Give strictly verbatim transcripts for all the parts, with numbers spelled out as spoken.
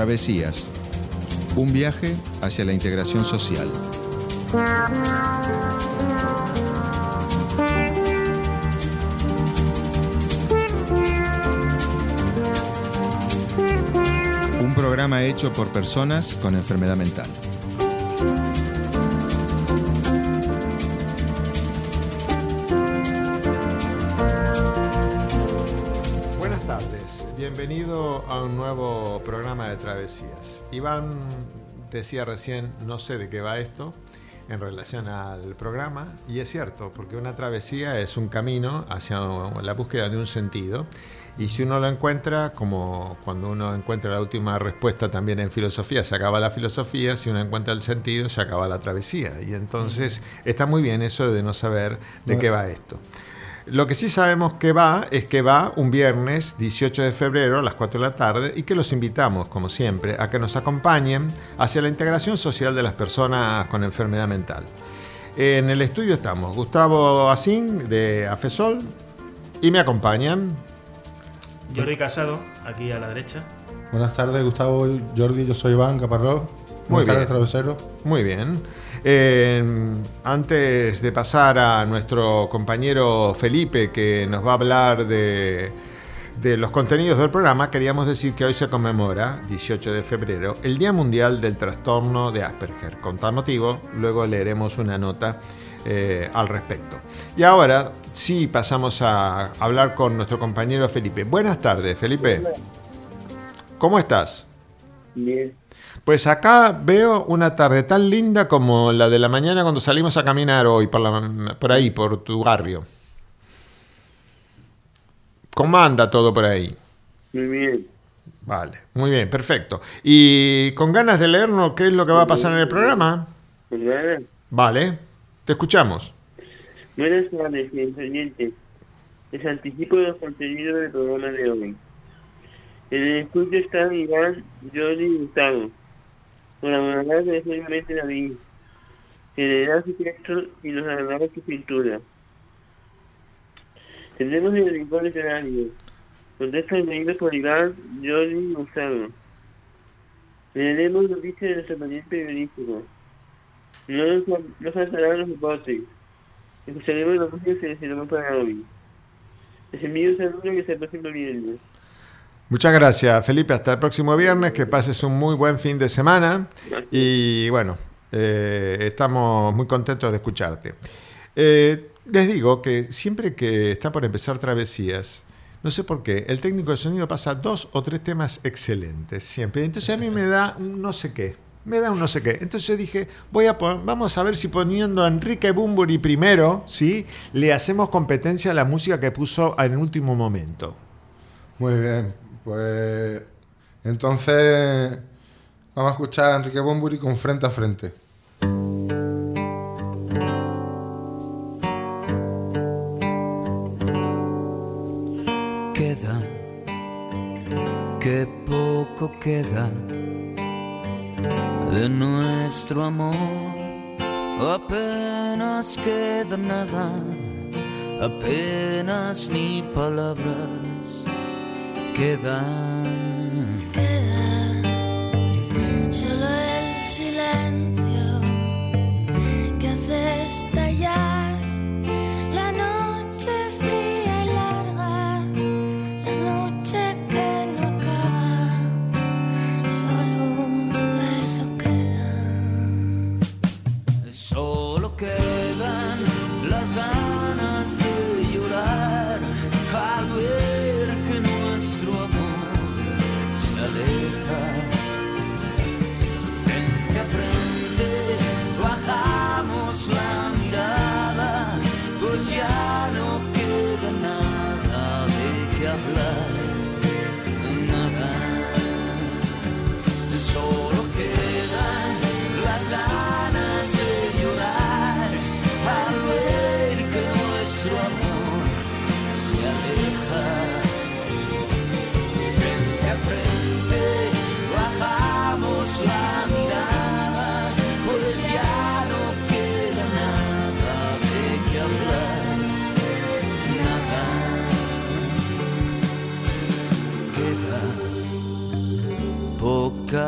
Travesías, un viaje hacia la integración social. Un programa hecho por personas con enfermedad mental. Bienvenido a un nuevo programa de Travesías. Iván decía recién, no sé de qué va esto en relación al programa, y es cierto, porque una travesía es un camino hacia la búsqueda de un sentido, y si uno lo encuentra, como cuando uno encuentra la última respuesta también en filosofía, se acaba la filosofía, si uno encuentra el sentido, se acaba la travesía, y entonces está muy bien eso de no saber de qué va esto. Lo que sí sabemos que va es que va un viernes dieciocho de febrero a las cuatro de la tarde y que los invitamos, como siempre, a que nos acompañen hacia la integración social de las personas con enfermedad mental. En el estudio estamos Gustavo Asín de AFESOL y me acompañan Jordi Casado, aquí a la derecha. Buenas tardes, Gustavo, Jordi, yo soy Iván Caparrós. Muy Buenas bien. tardes, Travesero. Muy bien. Eh, antes de pasar a nuestro compañero Felipe, que nos va a hablar de, de los contenidos del programa, queríamos decir que hoy se conmemora, dieciocho de febrero, el Día Mundial del Trastorno de Asperger. Con tal motivo, luego leeremos una nota eh, al respecto. Y ahora sí pasamos a hablar con nuestro compañero Felipe. Buenas tardes, Felipe. ¿Cómo estás? Bien. Pues acá veo una tarde tan linda como la de la mañana cuando salimos a caminar hoy por, la, por ahí, por tu barrio. ¿Cómo anda todo por ahí? Muy bien. Vale, muy bien, perfecto. ¿Y con ganas de leernos qué es lo que va a pasar en el programa? ¿Verdad? Vale, te escuchamos. Buenas tardes, queridos oyentes. Les anticipo los contenidos del programa de hoy. En el estudio están Iván, Jordi y Gustavo. Colaborará precisamente David, que leerá su texto y nos hablará su pintura. Tendremos el rincón literario, con textos leídos por Iván, Jordi y Gustavo. Leeremos noticias de nuestro paciente periodístico. No nos, no faltarán los deportes. Escucharemos la música que seleccionamos para hoy. Les envío un saludo y hasta el próximo viernes. Muchas gracias, Felipe. Hasta el próximo viernes. Que pases un muy buen fin de semana. Y bueno, eh, estamos muy contentos de escucharte. Eh, les digo que siempre que está por empezar Travesías, no sé por qué, el técnico de sonido pasa dos o tres temas excelentes, siempre. Entonces a mí me da un no sé qué. Me da un no sé qué. Entonces dije, voy a pon- vamos a ver si poniendo a Enrique Bunbury primero, ¿sí?, le hacemos competencia a la música que puso en el último momento. Muy bien, pues entonces vamos a escuchar a Enrique Bunbury con Frente a Frente. Queda, que poco queda de nuestro amor, apenas queda nada, apenas ni palabras quedan. Queda solo el silencio que hace estallar la noche fría y larga, la noche que no acaba, solo eso queda. Solo quedan las ganas de llorar al ver que nuestro amor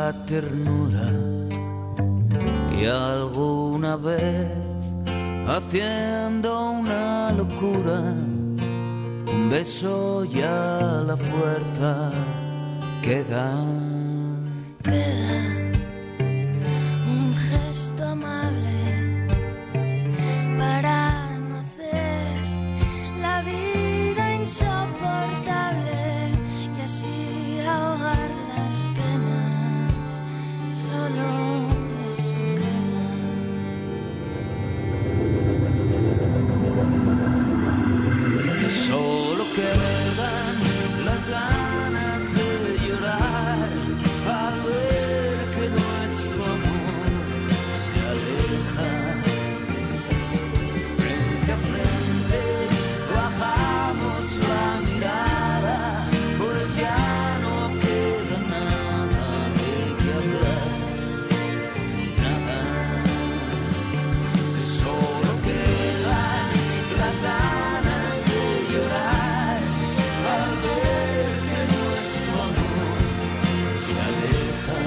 la ternura y alguna vez haciendo una locura, un beso ya la fuerza que da. Queda un gesto amable para no hacer la vida insoportable y así ahogar las penas. Solo eso queda. Solo quedan las ganas de llorar al ver que nuestro amor se aleja. Frente a frente bajamos la mirada, pues ya no queda nada de qué hablar, nada. Solo quedan las ganas de llorar al ver que nuestro amor se aleja.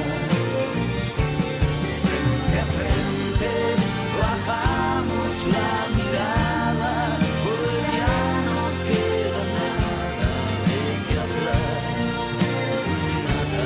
Frente a frente bajamos la mirada, pues ya no queda nada de qué hablar, nada.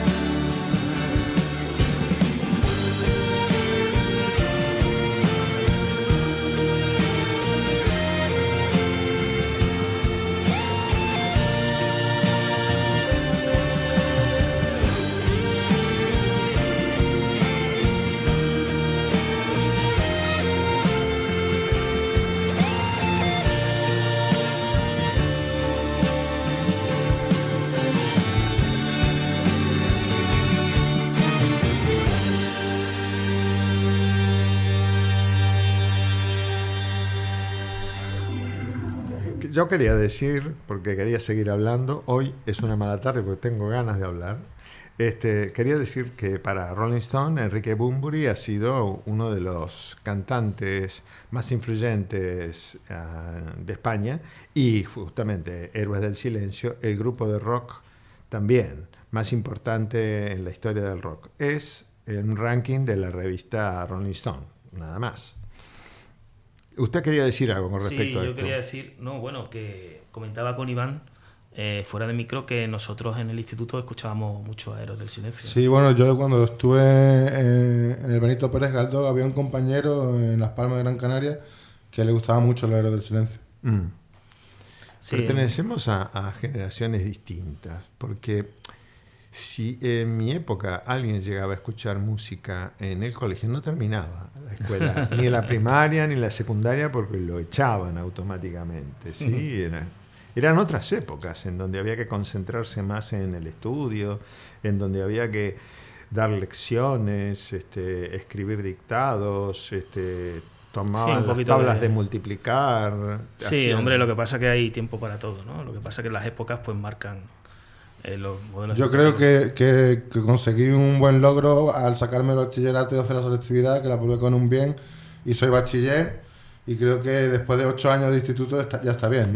Yo quería decir, porque quería seguir hablando, hoy es una mala tarde porque tengo ganas de hablar. Este, quería decir que para Rolling Stone, Enrique Bunbury ha sido uno de los cantantes más influyentes uh, de España y justamente Héroes del Silencio, el grupo de rock también más importante en la historia del rock. Es un ranking de la revista Rolling Stone, nada más. ¿Usted quería decir algo con respecto sí, a esto? Sí, yo quería decir, no, bueno, que comentaba con Iván eh, fuera de micro que nosotros en el instituto escuchábamos mucho a Héroes del Silencio. Sí, bueno, yo cuando estuve eh, en el Benito Pérez Galdós había un compañero en Las Palmas de Gran Canaria que le gustaba mucho los Héroes del Silencio. Mm. Sí. Pertenecemos a, a generaciones distintas, porque si en mi época alguien llegaba a escuchar música en el colegio, no terminaba la escuela, ni la primaria ni la secundaria, porque lo echaban automáticamente. ¿Sí? Uh-huh. Era, eran otras épocas en donde había que concentrarse más en el estudio, en donde había que dar lecciones, este, escribir dictados, este, tomar sí, las tablas de, de multiplicar. Sí, hacían... hombre, lo que pasa es que hay tiempo para todo, ¿no? Lo que pasa es que las épocas pues marcan eh, los modelos. Yo creo que, que, que conseguí un buen logro al sacarme el bachillerato y hacer la selectividad, que la publiqué con un bien, y soy bachiller, y creo que después de ocho años de instituto está, ya está bien, ¿no?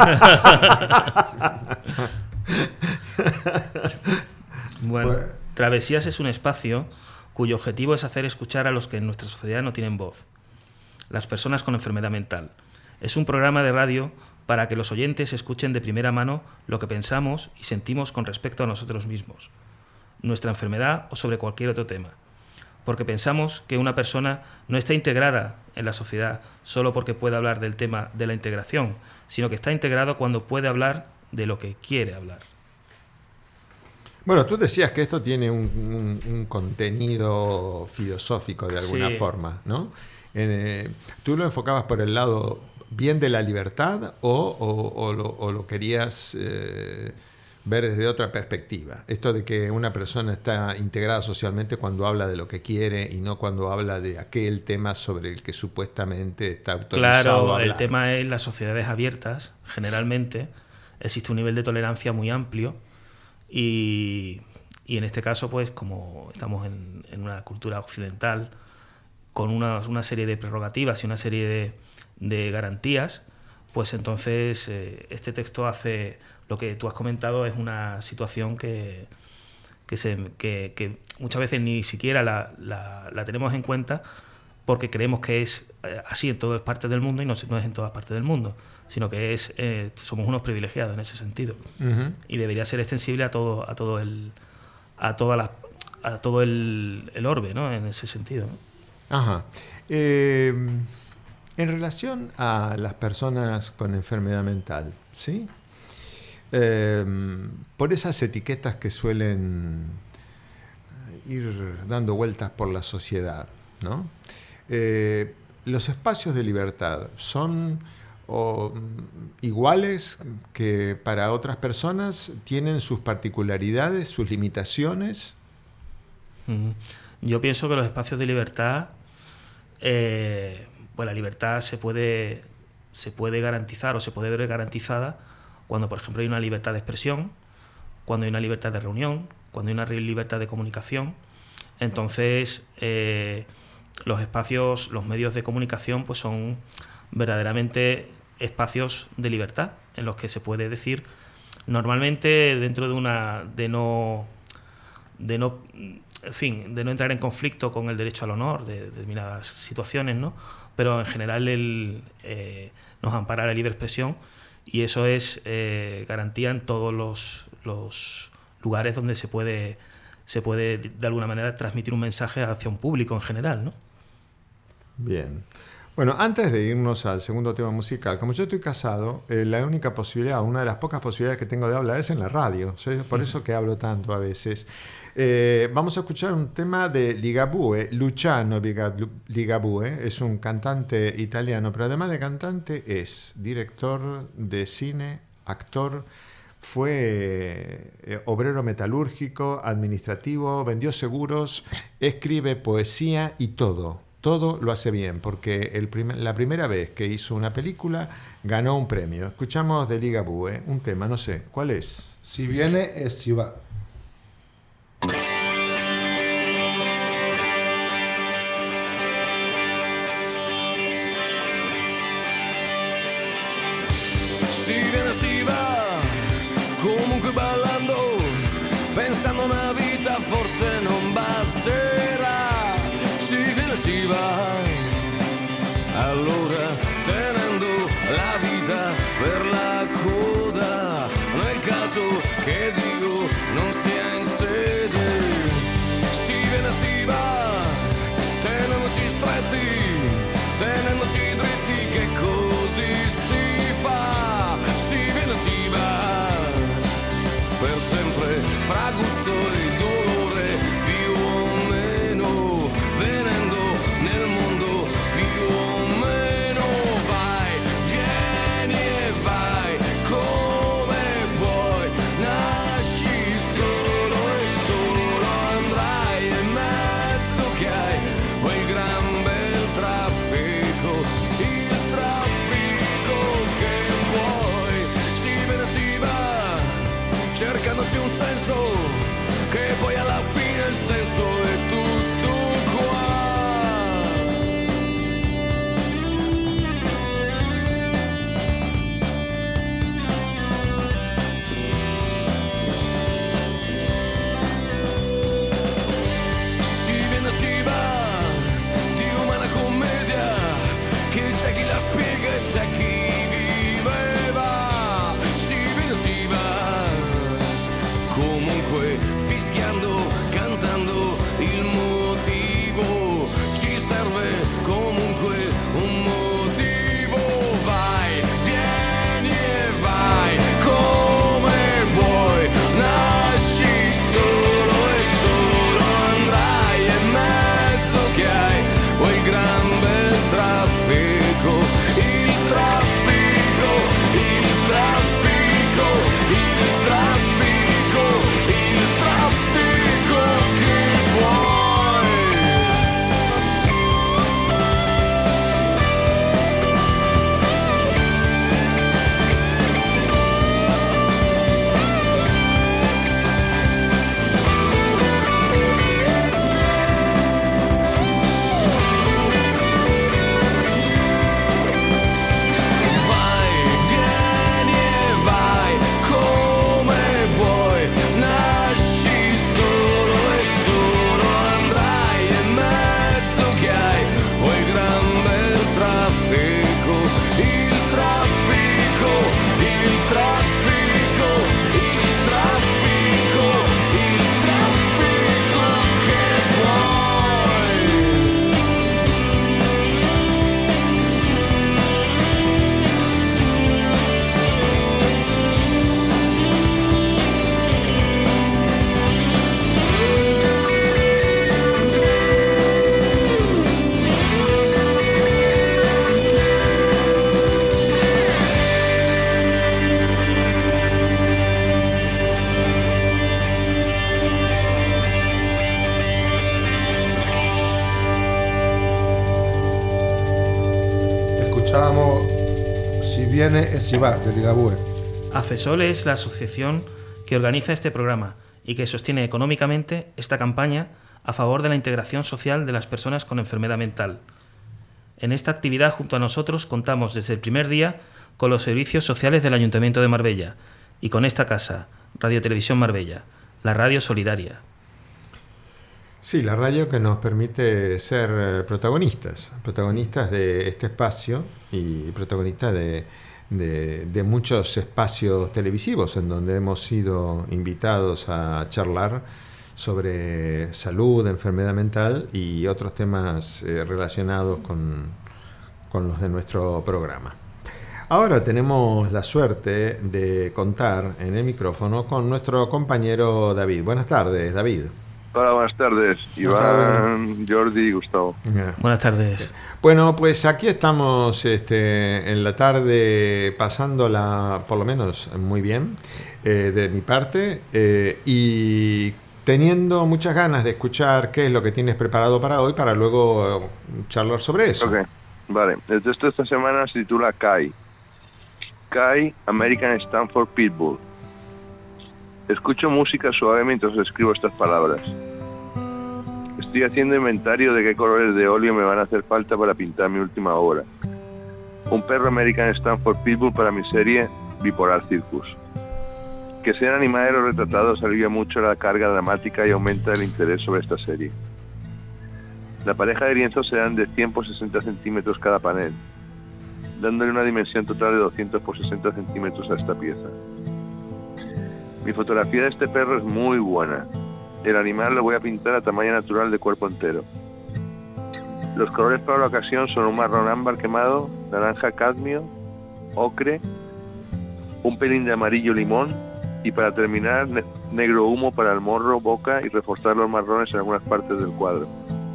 Bueno, pues, Travesías es un espacio cuyo objetivo es hacer escuchar a los que en nuestra sociedad no tienen voz, las personas con enfermedad mental. Es un programa de radio para que los oyentes escuchen de primera mano lo que pensamos y sentimos con respecto a nosotros mismos, nuestra enfermedad o sobre cualquier otro tema. Porque pensamos que una persona no está integrada en la sociedad solo porque puede hablar del tema de la integración, sino que está integrado cuando puede hablar de lo que quiere hablar. Bueno, tú decías que esto tiene un, un, un contenido filosófico de alguna sí. forma, ¿no? Eh, ¿Tú lo enfocabas por el lado bien de la libertad o, o, o, lo, o lo querías eh, ver desde otra perspectiva? Esto de que una persona está integrada socialmente cuando habla de lo que quiere y no cuando habla de aquel tema sobre el que supuestamente está autorizado claro, a hablar. El tema es las sociedades abiertas, generalmente existe un nivel de tolerancia muy amplio y, y en este caso, pues como estamos en, en una cultura occidental con una, una serie de prerrogativas y una serie de, de garantías, pues entonces eh, este texto hace lo que tú has comentado, es una situación que, que, se, que, que muchas veces ni siquiera la, la, la tenemos en cuenta porque creemos que es así en todas partes del mundo y no, no es en todas partes del mundo, sino que es eh, somos unos privilegiados en ese sentido. Uh-huh. Y debería ser extensible a todo a todo el a toda la, a todo el, el orbe, ¿no? En ese sentido, ¿no? Ajá. Eh, en relación a las personas con enfermedad mental, ¿sí? Eh, por esas etiquetas que suelen ir dando vueltas por la sociedad, ¿no? Eh, los espacios de libertad son o, iguales que para otras personas, tienen sus particularidades, sus limitaciones. Yo pienso que los espacios de libertad, eh, pues la libertad se puede, se puede garantizar o se puede ver garantizada cuando, por ejemplo, hay una libertad de expresión, cuando hay una libertad de reunión, cuando hay una libertad de comunicación. Entonces, eh, los espacios, los medios de comunicación, pues son verdaderamente espacios de libertad en los que se puede decir, normalmente dentro de una de no de no en fin, de no entrar en conflicto con el derecho al honor de, de determinadas situaciones, ¿no? Pero en general el, eh, nos ampara la libre expresión y eso es eh, garantía en todos los, los lugares donde se puede se puede de alguna manera transmitir un mensaje hacia un público en general, ¿no? Bien. Bueno, antes de irnos al segundo tema musical, como yo estoy casado, eh, la única posibilidad, una de las pocas posibilidades que tengo de hablar es en la radio. Soy por eso que hablo tanto a veces. Eh, vamos a escuchar un tema de Ligabue, Luciano Ligabue, es un cantante italiano, pero además de cantante es director de cine, actor, fue eh, obrero metalúrgico, administrativo, vendió seguros, escribe poesía y todo. Todo lo hace bien, porque el primer, la primera vez que hizo una película ganó un premio. Escuchamos de Ligabue, un tema, no sé, ¿cuál es? Si viene es si va. Si viene si va, comunque ballando, pensando una vita forse non basterà. Si viene si va, allora tenendo la vita per la coda, nel caso che Dio non sia in sede. Si viene si va, tenendoci stretti, tenendoci dritti, che così si fa. Si viene si va, per sempre fra gusto e dolore, più o meno, venendo nel mondo più o meno. Vai, vieni e vai come vuoi, nasci solo e solo andrai, e mezzo che hai quel gran bel traffico, il traffico che vuoi. Si viene si va, cercandoci un senso, che poi alla fine il senso è tutto qua. Si viene si va, di umana commedia, che c'è chi la spiega e c'è chi viveva. Si viene si va, comunque viene Esivá, de Ligabue. AFESOL es la asociación que organiza este programa y que sostiene económicamente esta campaña a favor de la integración social de las personas con enfermedad mental. En esta actividad, junto a nosotros, contamos desde el primer día con los servicios sociales del Ayuntamiento de Marbella y con esta casa, Radio Televisión Marbella, la radio solidaria. Sí, la radio que nos permite ser protagonistas, protagonistas de este espacio y protagonistas de, de, de muchos espacios televisivos en donde hemos sido invitados a charlar sobre salud, enfermedad mental y otros temas eh, relacionados con, con los de nuestro programa. Ahora tenemos la suerte de contar en el micrófono con nuestro compañero David. Buenas tardes, David. Hola, buenas tardes. Iván, Jordi y Gustavo. Yeah. Buenas tardes. Bueno, pues aquí estamos este, en la tarde pasándola, por lo menos, muy bien, eh, de mi parte, eh, y teniendo muchas ganas de escuchar qué es lo que tienes preparado para hoy, para luego charlar sobre eso. Ok, vale. El texto de esta semana se titula C A I. C A I, American Stanford Pitbull. Escucho música suave mientras escribo estas palabras. Estoy haciendo inventario de qué colores de óleo me van a hacer falta para pintar mi última obra. Un perro American Stanford Pitbull para mi serie Bipolar Circus. Que sean animales los retratados alivia mucho la carga dramática y aumenta el interés sobre esta serie. La pareja de lienzos serán de cien por sesenta centímetros cada panel, dándole una dimensión total de doscientos por sesenta centímetros a esta pieza. Mi fotografía de este perro es muy buena. El animal lo voy a pintar a tamaño natural de cuerpo entero. Los colores para la ocasión son un marrón ámbar quemado, naranja cadmio, ocre, un pelín de amarillo limón y para terminar ne- negro humo para el morro, boca y reforzar los marrones en algunas partes del cuadro.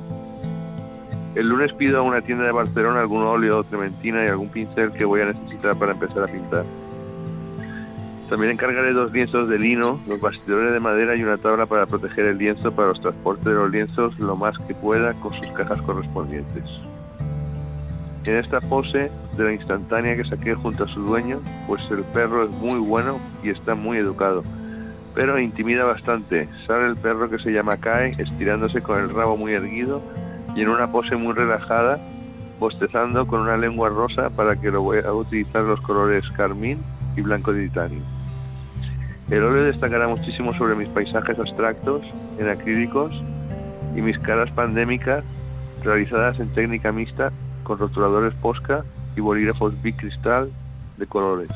El lunes pido a una tienda de Barcelona algún óleo, trementina y algún pincel que voy a necesitar para empezar a pintar. También encargaré dos lienzos de lino, los bastidores de madera y una tabla para proteger el lienzo para los transportes de los lienzos lo más que pueda con sus cajas correspondientes. En esta pose de la instantánea que saqué junto a su dueño, pues el perro es muy bueno y está muy educado, pero intimida bastante. Sale el perro que se llama Kai, estirándose con el rabo muy erguido y en una pose muy relajada, bostezando con una lengua rosa para que lo voy a utilizar los colores carmín y blanco de titanio. El óleo destacará muchísimo sobre mis paisajes abstractos en acrílicos y mis caras pandémicas realizadas en técnica mixta con rotuladores Posca y bolígrafos Bic Cristal de colores.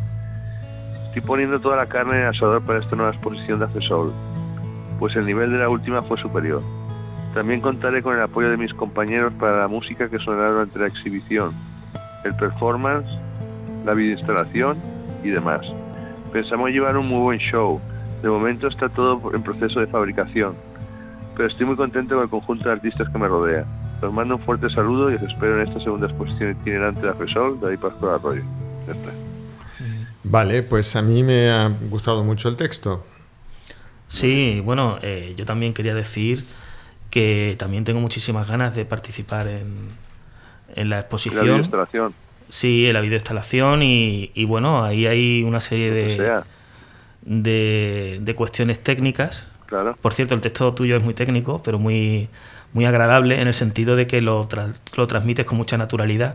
Estoy poniendo toda la carne en el asador para esta nueva exposición de AFESOL, pues el nivel de la última fue superior. También contaré con el apoyo de mis compañeros para la música que sonará durante la exhibición, el performance, la videoinstalación y demás. Pensamos llevar un muy buen show. De momento está todo en proceso de fabricación, pero estoy muy contento con el conjunto de artistas que me rodea. Os mando un fuerte saludo y os espero en esta segunda exposición itinerante de AFESOL, David Pascual Arroyo. Ya está. Vale, pues a mí me ha gustado mucho el texto. Sí, bueno, eh, yo también quería decir que también tengo muchísimas ganas de participar en, en la exposición. La videoinstalación. Sí, en la videoinstalación y, y bueno, ahí hay una serie de, de, de cuestiones técnicas. Claro. Por cierto, el texto tuyo es muy técnico, pero muy, muy agradable en el sentido de que lo, tra- lo transmites con mucha naturalidad.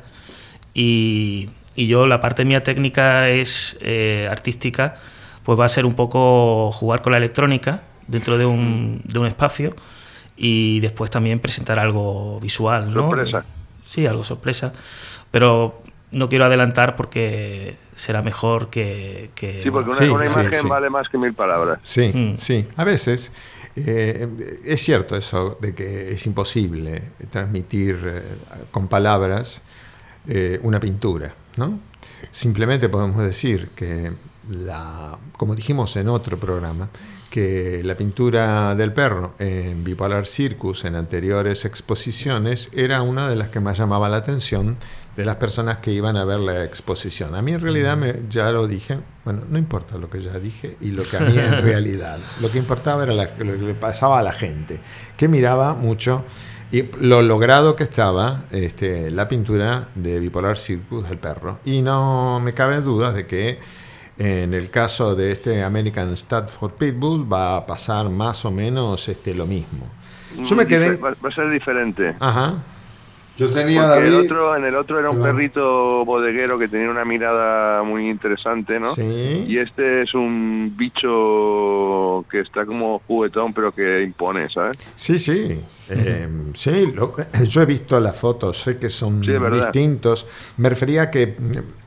Y, y yo, la parte mía técnica es eh, artística, pues va a ser un poco jugar con la electrónica dentro de un, de un espacio y después también presentar algo visual, ¿no? Sorpresa. Sí, algo sorpresa. Pero no quiero adelantar porque será mejor que... que sí, porque una, sí, una sí, imagen sí. vale más que mil palabras. Sí, Mm. sí. A veces eh, es cierto eso de que es imposible transmitir eh, con palabras eh, una pintura, ¿no? Simplemente podemos decir que, la, como dijimos en otro programa, que la pintura del perro en Bipolar Circus en anteriores exposiciones era una de las que más llamaba la atención de las personas que iban a ver la exposición. A mí en realidad, me, ya lo dije, bueno, no importa lo que ya dije y lo que a mí en realidad, lo que importaba era la, lo que le pasaba a la gente, que miraba mucho Y lo logrado que estaba este, la pintura de Bipolar Circus del perro. Y no me cabe duda de que en el caso de este American Stafford Pitbull va a pasar más o menos este, lo mismo. Yo me quedé... Va, va a ser diferente. Ajá. Yo tenía Porque David... el otro, en el otro era un Perdón. perrito bodeguero que tenía una mirada muy interesante, ¿no? Sí. Y este es un bicho que está como juguetón, pero que impone, ¿sabes? Sí, sí. Eh, sí, lo- yo he visto las fotos, sé que son Sí, es verdad. distintos. Me refería a que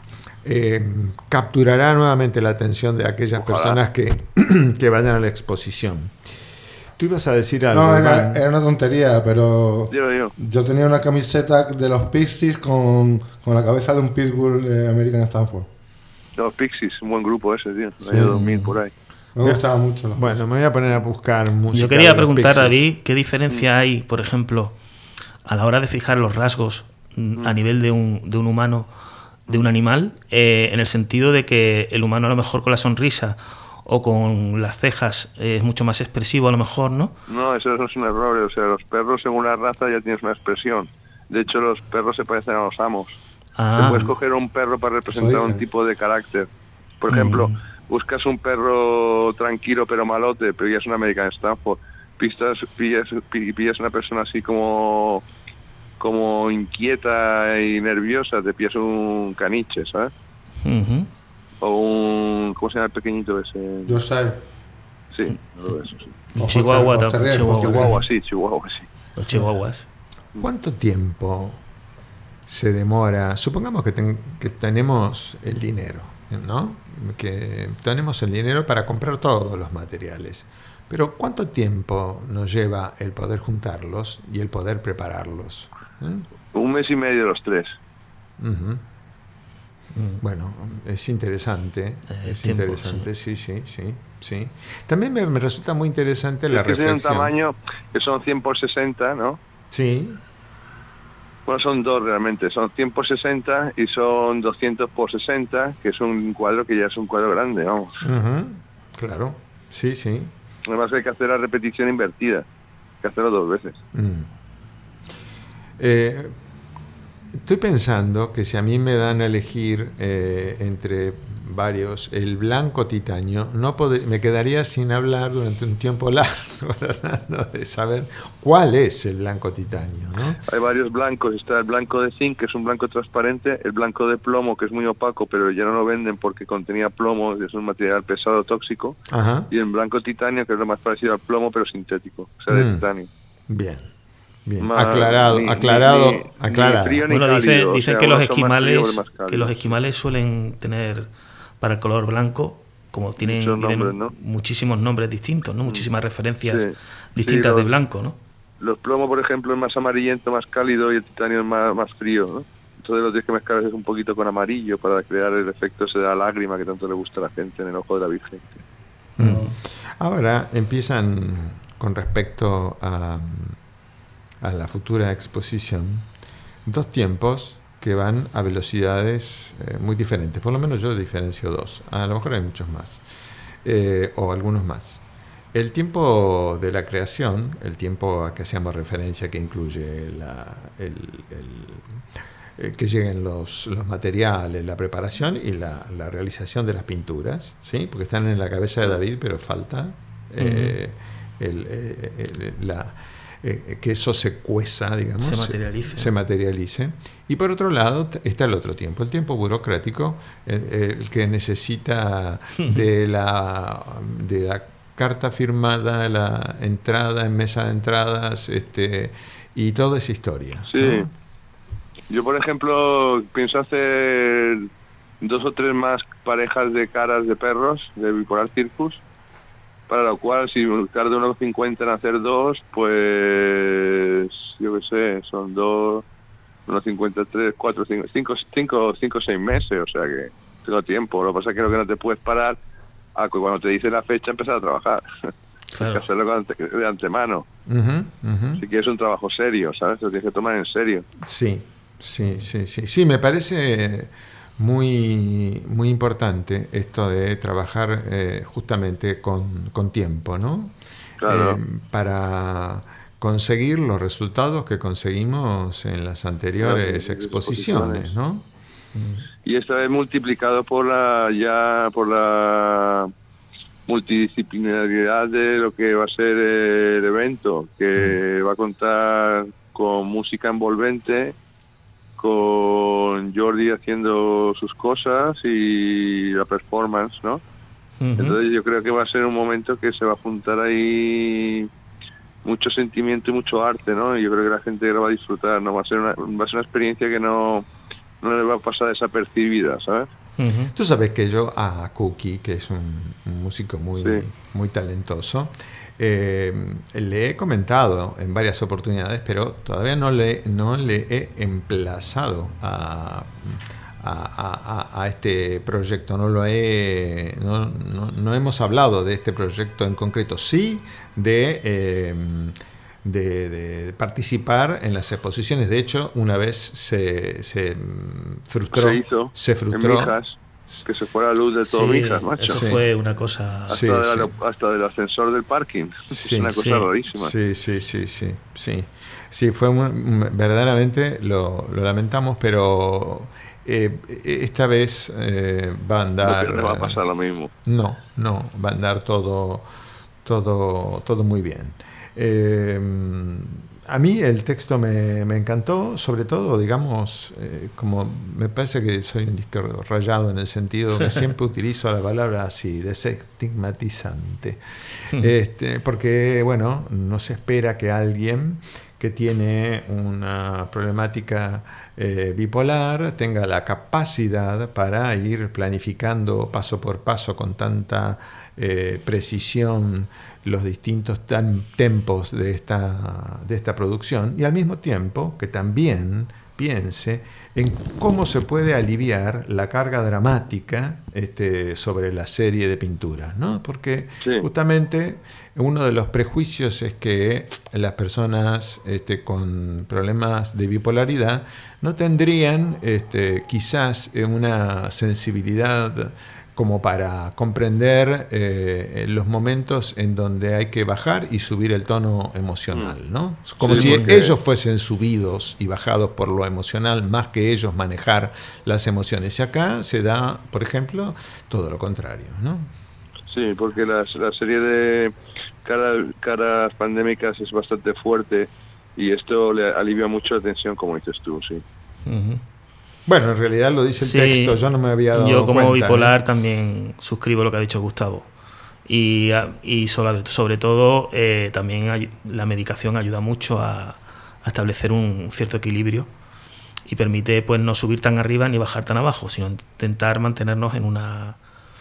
eh, capturará nuevamente la atención de aquellas Ojalá. personas que, que vayan a la exposición. Tú ibas a decir algo. No, era, Iván. era una tontería, pero Yo lo digo. yo tenía una camiseta de los Pixies con, con la cabeza de un Pitbull eh, American Stanford. Los Pixies, un buen grupo ese, tío. Sí. Año dos mil por ahí. Me gustaba mucho. Los Bueno, me voy a poner a buscar música. Yo quería de los preguntar, Pixies. David, ¿qué diferencia hay, por ejemplo, a la hora de fijar los rasgos mm, a nivel de un, de un humano, de un animal, eh, en el sentido de que el humano a lo mejor con la sonrisa o con las cejas eh, es mucho más expresivo a lo mejor, ¿no? No, eso no es un error. O sea, los perros, según la raza, ya tienes una expresión. De hecho, los perros se parecen a los amos. Ah. Te puedes coger un perro para representar Eso un dicen. tipo de carácter. Por ejemplo, Mm. buscas un perro tranquilo pero malote, pero ya es un American Stafford. Pistas, pillas, pi- pillas una persona así como como inquieta y nerviosa, te pillas un caniche, ¿sabes? Ujú. O un... ¿Cómo se llama el pequeñito ese? Yo sé. Sí, todo eso, sí. Un O chihuahua, Foster- tam- Foster Terrier, chihuahua. Foster Chihuahua, sí, Chihuahua, sí. Los chihuahuas. ¿Cuánto tiempo se demora? Supongamos que, ten- que tenemos el dinero, ¿no? Que tenemos el dinero para comprar todos los materiales. Pero ¿cuánto tiempo nos lleva el poder juntarlos y el poder prepararlos? ¿Eh? Un mes y medio los tres. Ujú. Bueno, es interesante, Eh, es tiempo, interesante, sí, sí, sí, sí. También me, me resulta muy interesante la Es que tiene un reflexión. tamaño que son cien por sesenta, ¿no? Sí, Bueno, son dos realmente, son cien por sesenta y son doscientos por sesenta, que es un cuadro que ya es un cuadro grande, vamos. ujú, claro, sí, sí. Además hay que hacer la repetición invertida, hay que hacerlo dos veces. Mm. Eh, estoy pensando que si a mí me dan a elegir eh, entre varios el blanco titanio, no pod- me quedaría sin hablar durante un tiempo largo tratando de saber cuál es el blanco titanio, ¿no? Hay varios blancos, está el blanco de zinc, que es un blanco transparente, el blanco de plomo, que es muy opaco, pero ya no lo venden porque contenía plomo, es un material pesado tóxico, Ajá. y el blanco titanio, que es lo más parecido al plomo, pero sintético, o sea, de Mm. titanio. Bien, bien. Más- aclarado, ni- aclarado, ni- ni aclarado. frío ni Bueno, dice- cálido, o dicen sea, que los unos son más fríos, esquimales, otros más cálidos. que los esquimales suelen tener para el color blanco, como tienen, Muchos tienen nombres, ¿no? muchísimos nombres distintos, ¿no? Muchísimas referencias Sí. distintas Sí, de los- blanco, ¿no? Los plomos, por ejemplo, es más amarillento, más cálido, y el titanio es más, más frío, ¿no? Entonces lo tienes que mezclar a veces un poquito con amarillo para crear el efecto ese de la lágrima que tanto le gusta a la gente en el ojo de la Virgen. Mm. Ahora empiezan con respecto a, a la futura exposición dos tiempos que van a velocidades eh, muy diferentes. Por lo menos yo diferencio dos. A lo mejor hay muchos más. Eh, o algunos más. El tiempo de la creación, el tiempo a que hacíamos referencia, que incluye la, el, el- eh, que lleguen los, los materiales, la preparación y la, la realización de las pinturas, ¿sí? Porque están en la cabeza de David, pero falta eh, el, eh, el- la, eh, que eso se cueza, digamos, Se materialice. se materialice. Y por otro lado t- está el otro tiempo, el tiempo burocrático, eh, el que necesita de la, de la carta firmada, la entrada en mesa de entradas, este, y toda esa historia. Sí. ¿no? Yo, por ejemplo, pienso hacer dos o tres más parejas de caras de perros de Bipolar Circus, para lo cual, si tardo unos cincuenta en hacer dos, pues yo qué sé, son dos, unos cincuenta, tres, cuatro, cinco, cinco, cinco, cinco, seis meses, o sea que tengo tiempo. Lo que pasa es que lo que no te puedes parar a que cuando te dice la fecha empezar a trabajar. Claro. Hay que hacerlo con ante- de antemano. Ujú, ujú. Si quieres un trabajo serio, ¿sabes? Lo tienes que tomar en serio. Sí, sí, sí, sí. Sí, me parece muy, muy importante esto de trabajar eh, justamente con, con tiempo, ¿no? Claro. Eh, para conseguir los resultados que conseguimos en las anteriores Claro, exposiciones, exposiciones. ¿no? Y esta vez multiplicado por la ya por la multidisciplinaridad de lo que va a ser el evento, que va a contar con música envolvente, con Jordi haciendo sus cosas y la performance, ¿no? Ujú. Entonces yo creo que va a ser un momento que se va a juntar ahí mucho sentimiento y mucho arte, ¿no? Y yo creo que la gente lo va a disfrutar, ¿no? Va a ser una, va a ser una experiencia que no, no le va a pasar desapercibida, ¿sabes? Ujú. Tú sabes que yo a Cookie, que es un, un músico muy, Sí. muy talentoso, eh, le he comentado en varias oportunidades, pero todavía no le, no le he emplazado a, a, a- a este proyecto. No lo he, no, no- no hemos hablado de este proyecto en concreto, sí de, eh, de, de participar en las exposiciones. De hecho, una vez se, se mm, frustró, Se hizo se en frustró. Mijas, que se fue la luz de todo Sí, Mijas, macho. eso Sí. fue una cosa... Hasta, Sí, del, sí. aero- hasta del ascensor del parking. Sí, es una cosa sí. rarísima. Sí, sí, sí, sí, sí. Sí, fue muy- verdaderamente lo, lo lamentamos, pero eh, esta vez eh, va a No, andar. que no va a pasar lo mismo. No, no, va a andar todo, todo, todo muy bien. Eh, a mí el texto me, me encantó, sobre todo, digamos, eh, como me parece que soy un disco rayado en el sentido que siempre utilizo la palabra así, desestigmatizante. Este, porque, bueno, no se espera que alguien que tiene una problemática eh, bipolar tenga la capacidad para ir planificando paso por paso con tanta eh, precisión los distintos tam- tempos de esta, de esta producción, y al mismo tiempo que también piense en cómo se puede aliviar la carga dramática este, sobre la serie de pinturas, ¿no? Porque Sí. justamente uno de los prejuicios es que las personas este, con problemas de bipolaridad no tendrían este, quizás eh, una sensibilidad como para comprender eh, los momentos en donde hay que bajar y subir el tono emocional, ¿no? Como Sí, si porque- ellos fuesen subidos y bajados por lo emocional, más que ellos manejar las emociones. Y acá se da, por ejemplo, todo lo contrario, ¿no? Sí, porque la, la serie de cara- caras pandémicas es bastante fuerte y esto le alivia mucho la tensión, como dices tú, sí. Ujú. Bueno, en realidad lo dice el Sí, texto, yo no me había dado yo como cuenta, bipolar ¿no? también suscribo lo que ha dicho Gustavo. Y, a- y sobre, sobre todo eh, también ay- la medicación ayuda mucho a, a establecer un cierto equilibrio y permite pues no subir tan arriba ni bajar tan abajo, sino intentar mantenernos en una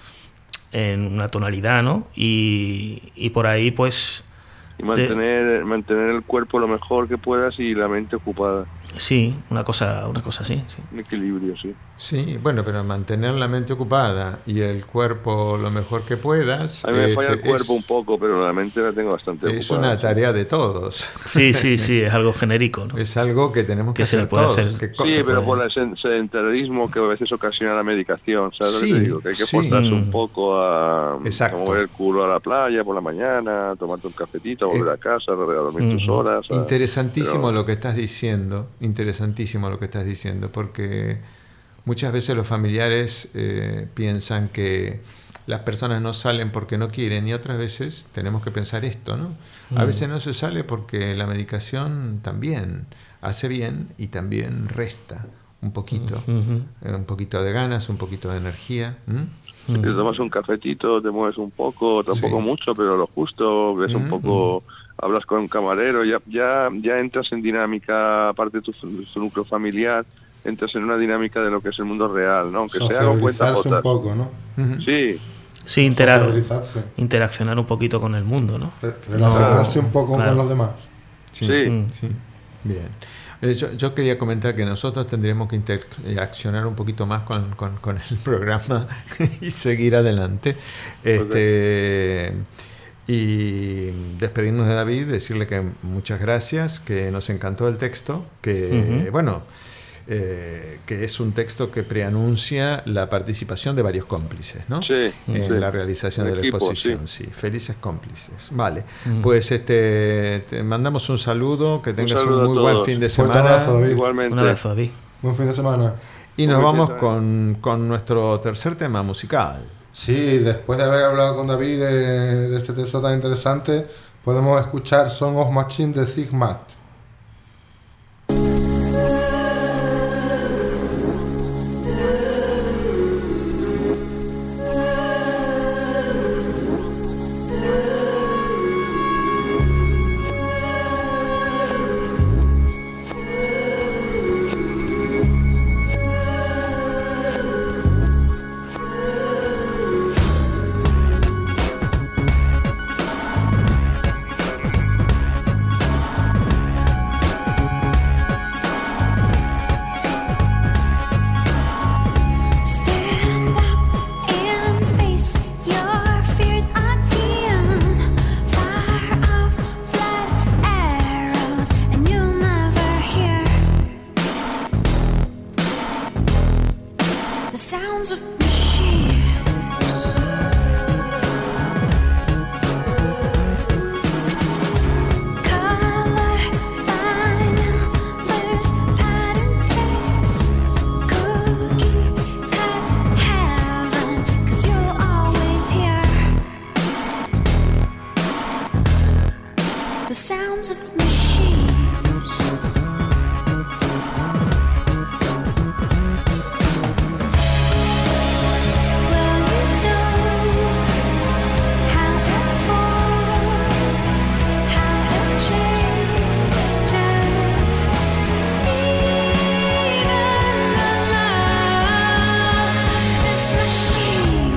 en una tonalidad, ¿no? Y, y por ahí pues Y mantener, mantener el cuerpo lo mejor que puedas y la mente ocupada. sí, una cosa, una cosa así, sí. Un equilibrio, sí. Sí, bueno, pero mantener la mente ocupada y el cuerpo lo mejor que puedas. A mí me falla el este, cuerpo es- un poco, pero la mente la tengo bastante Es ocupada. una tarea de todos. Sí, sí, sí, es algo genérico, ¿no? Es algo que tenemos que, Que se le hacer puede todos. hacer. que co- Sí, se pero puede. por el sen- sedentarismo que a veces ocasiona la medicación, ¿sabes lo que Sí, te digo? Que hay que sí. forzarse un Mm. poco a, a Exacto. mover el culo a la playa por la mañana, a tomarte un cafetito, a volver Eh, a casa, a dormir tus Ujú. horas. a- Interesantísimo pero- lo que estás diciendo, interesantísimo lo que estás diciendo, porque muchas veces los familiares eh, piensan que las personas no salen porque no quieren, y otras veces tenemos que pensar esto, ¿no? A Mm. veces no se sale porque la medicación también hace bien y también resta un poquito, Ujú. eh, un poquito de ganas, un poquito de energía. ¿m? Si te tomas un cafetito, te mueves un poco, tampoco Sí. mucho, pero lo justo, ves un Mm, poco, hablas con un camarero, ya ya ya entras en dinámica, aparte de tu, tu núcleo familiar, entras en una dinámica de lo que es el mundo real, ¿no? Aunque sea con cuenta Sociabilizarse un gotas. poco, ¿no? Ujú. Sí, Sí, intera- Sociabilizarse. interaccionar un poquito con el mundo, ¿no? Re- Relacionarse No, un poco claro. con los demás. Sí, Sí. Mm. sí. Bien. Eh, Yo, yo quería comentar que nosotros tendríamos que interaccionar un poquito más con, con- con el programa y seguir adelante. Este, y despedirnos de David, decirle que muchas gracias, que nos encantó el texto, que, Ujú. bueno, eh, que es un texto que preanuncia la participación de varios cómplices, ¿no? Sí, en sí. la realización Un de la equipo, exposición, sí. sí. Felices cómplices. Vale, Mm. pues este te mandamos un saludo, que tengas un, saludo a muy buen todos. fin de Fuerte semana. abrazo, David. Igualmente. Un abrazo, David. Buen fin de semana. Y nos Buen fin de vamos semana. con, con nuestro tercer tema musical. Sí, después de haber hablado con David de, de este texto tan interesante, podemos escuchar Song of Machine de Zigmat. Stand up and face your fears again. Fire off blood arrows, and you'll never hear the sounds of machines. Color by numbers, patterns trace. Cookie cut heaven, 'cause you'll always hear the sounds of machines. Well, you know how it falls, how it changes, even the love, this machine.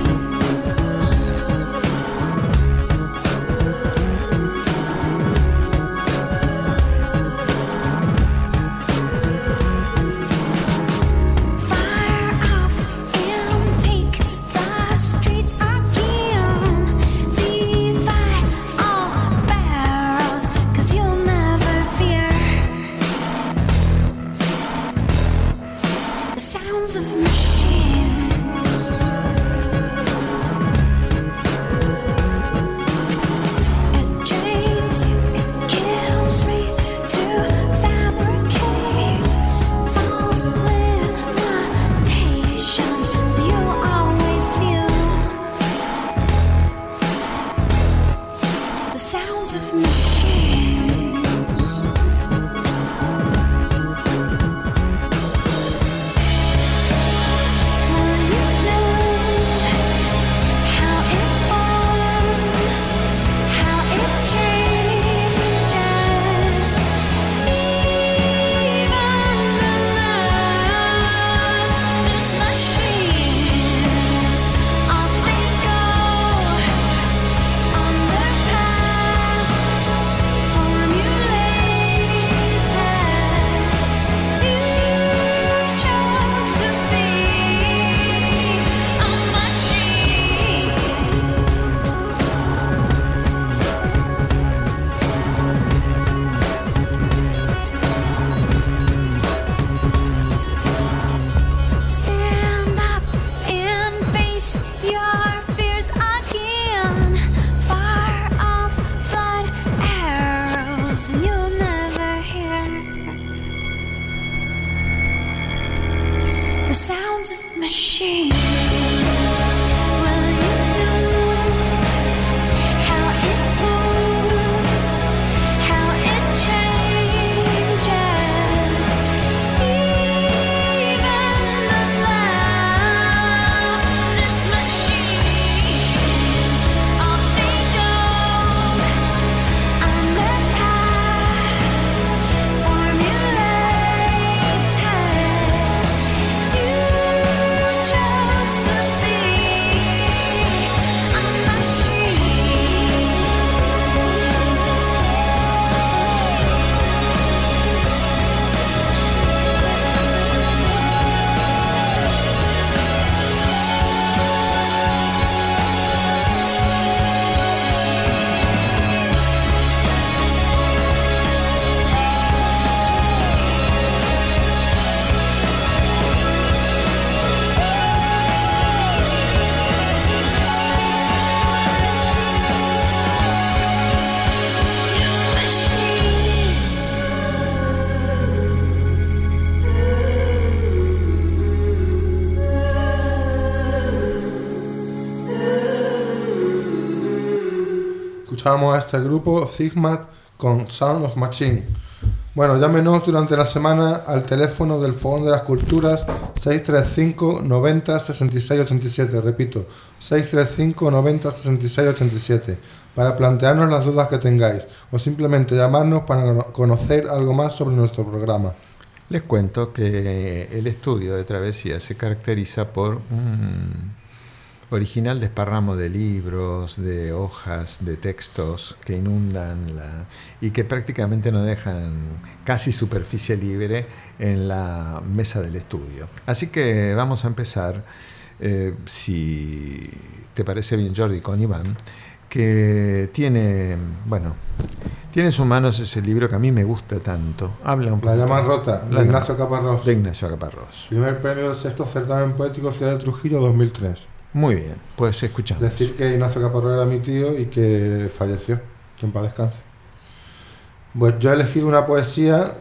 escuchábamos a este grupo Zigmat con Sound of Machine. Bueno, llámenos durante la semana al teléfono del Fogón de las Culturas seis tres cinco noventa sesenta y seis ochenta y siete, repito, seis tres cinco noventa sesenta y seis ochenta y siete, para plantearnos las dudas que tengáis o simplemente llamarnos para conocer algo más sobre nuestro programa. Les cuento que el estudio de Travesía se caracteriza por un original desparramo de libros, de hojas, de textos que inundan la, y que prácticamente no dejan casi superficie libre en la mesa del estudio. Así que vamos a empezar, eh, si te parece bien, Jordi, con Iván, que tiene, bueno, tiene en sus manos ese libro que a mí me gusta tanto. Habla un poco. La llama rota, de Ignacio Caparrós. De Ignacio Caparrós. Primer premio del sexto certamen poético Ciudad de Trujillo dos mil tres. Muy bien, pues escuchamos. Decir que Ignacio Caparrós era mi tío y que falleció, que en paz descanse. Pues yo he elegido una poesía